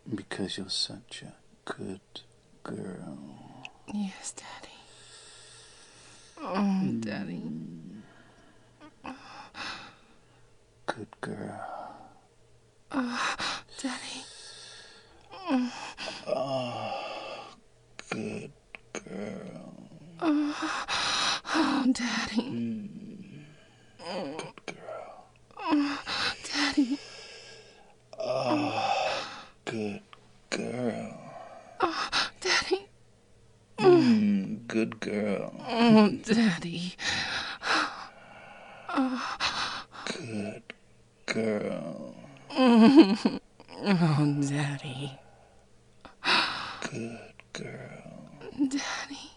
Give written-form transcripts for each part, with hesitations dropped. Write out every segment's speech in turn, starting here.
Because you're such a good girl. Yes, Daddy. Oh, Daddy. Good girl. Daddy. Good girl. Oh, Daddy. Good girl. Daddy. Good girl. Daddy. Good girl. Oh, Daddy. Good girl. Oh, Daddy. Good girl. Daddy.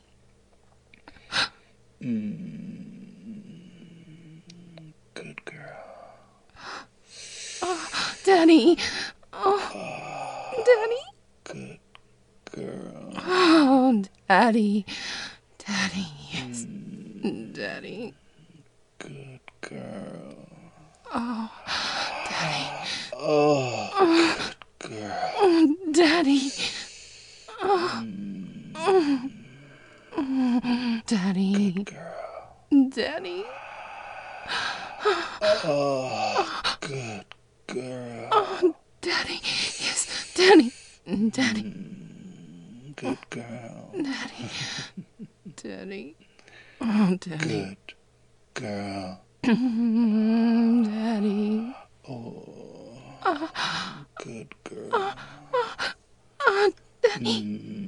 Good girl. Daddy. Oh, Daddy. Good girl. Oh, Daddy. Daddy, yes. Daddy. Good girl. Oh, Daddy. Oh, good girl. Oh, Daddy. Daddy. Girl. Daddy. Oh, good girl. Oh, Daddy. Yes, Daddy. Daddy. Good girl. Daddy. Daddy. Oh, Daddy. Good girl. Daddy. Oh, good girl. Oh, Daddy.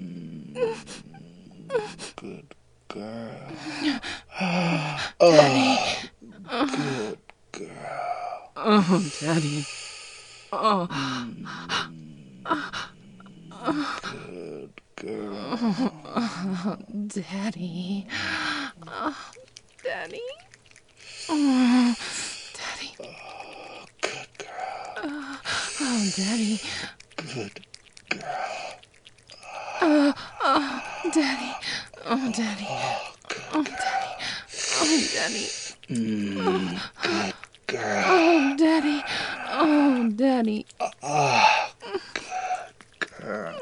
Good girl. Daddy. Good girl. Oh, Daddy. Oh, Good girl. Daddy. Oh, Daddy. Oh, Daddy. Good girl. Oh, Daddy. Good girl. Daddy. Oh, Daddy. Oh, Daddy. Oh, Daddy. Good girl. Oh, Daddy. Oh, Daddy. Girl.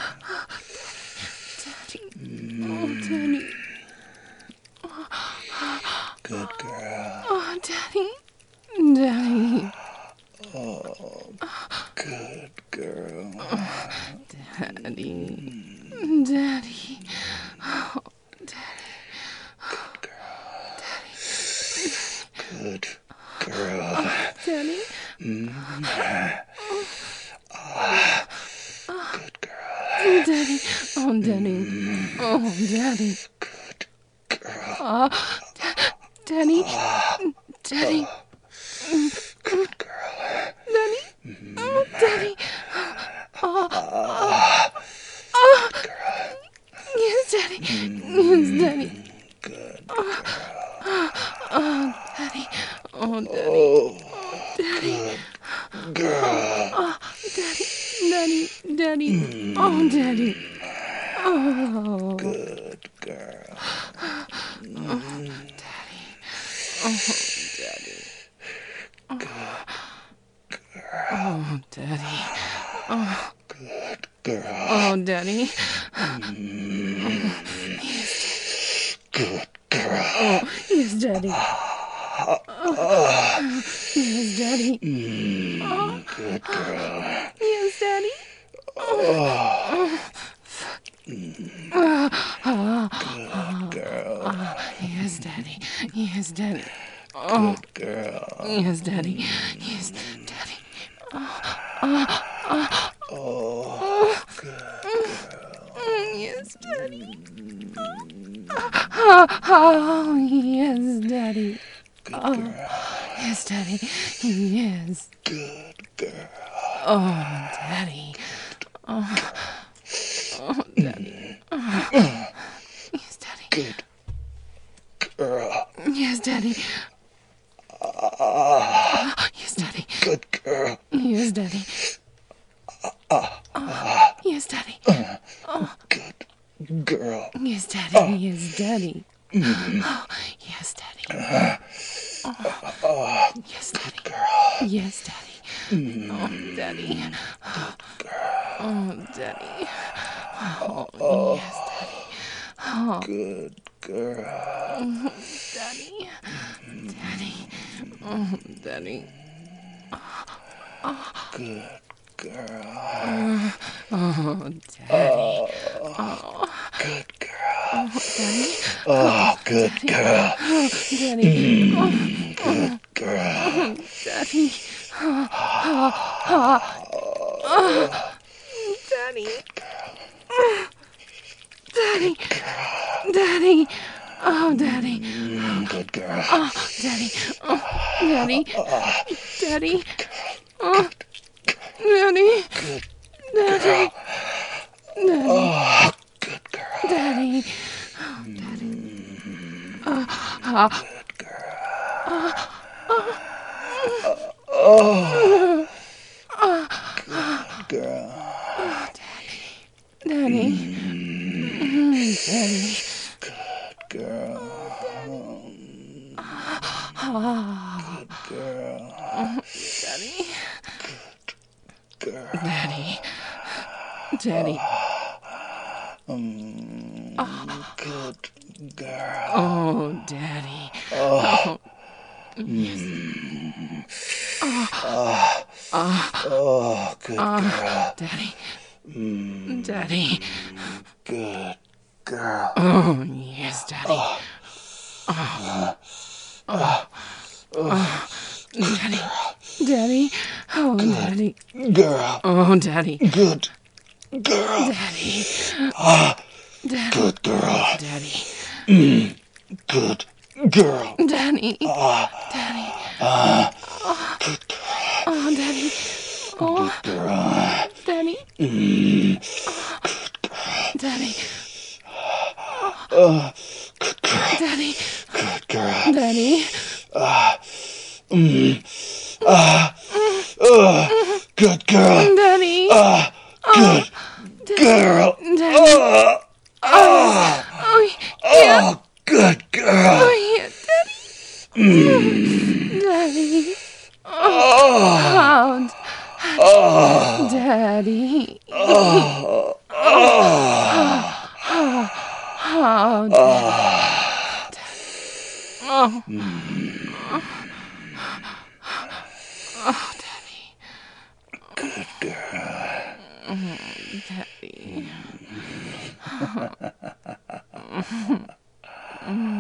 Daddy. Oh, Daddy. Good girl. Oh, Daddy. Daddy. Good girl. Daddy. Daddy. Oh, Daddy. Good girl. Daddy. Good girl. Oh, Daddy. Oh, Daddy. Oh, Daddy. Good girl. Daddy. Daddy. Good girl. Daddy. Oh, Daddy. Yes, Daddy. Yes, Daddy. Good Oh, Daddy. Oh, Daddy. Oh, Daddy. good girl. Oh, Daddy. Daddy. Daddy. Oh, Daddy. Oh, Good girl. Daddy. Oh, Daddy. Oh, Daddy. Oh, Good girl. oh, Daddy. Good girl. Oh, yes, Daddy. Yes, Daddy. Good girl. Yes, Daddy. Good girl. Yes, Daddy. Yes, Daddy. Oh, Good girl. yes, Daddy. Yes, Daddy. Oh, good. Yes, Daddy. Oh, yes, Daddy. Good girl. Yes, Daddy. Yes. Good girl. Oh, Daddy. Oh, Daddy. Yes, Daddy. Good girl. Yes, Daddy. Yes, Daddy. Good girl. Yes, Daddy. Yes, Daddy. Good girl. Yes, Daddy. Yes, Daddy. Oh, yes, Daddy. Yes, Daddy. Yes, Daddy. Oh, Daddy. Oh, Daddy. Oh, yes, Daddy. Oh, Good girl. Daddy. Daddy. Oh, Daddy. Good girl. Oh, Daddy. Good girl. Daddy. Oh, good girl. Daddy. Good girl. Daddy. Daddy. Daddy. Daddy. Oh, Daddy. Good girl. Oh, Daddy. Oh, Daddy. Daddy. Oh, Daddy. Good Daddy. Daddy. Oh, good girl. Daddy. Good girl. Oh, good girl. Daddy. Daddy. Good girl. Good girl. Daddy. Girl. Daddy. Daddy. Good girl. Oh, Daddy. Oh, Yes. oh, good girl. Daddy. Daddy. Good girl. Oh, yes, Daddy. Daddy. Daddy. Oh, Daddy. Girl. Oh, Daddy. Good girl. Daddy. Daddy. Good girl. Daddy. Good girl. Daddy. Daddy. Oh, Daddy. Oh, Girl. Daddy. Daddy. Daddy. Good girl. Daddy. Good girl. Daddy. Good girl. Daddy. Oh, yeah. Oh, good girl. Oh, yeah, Daddy. Daddy. Oh, Daddy. Oh, Daddy. Oh. Oh, Daddy. Good girl. Daddy.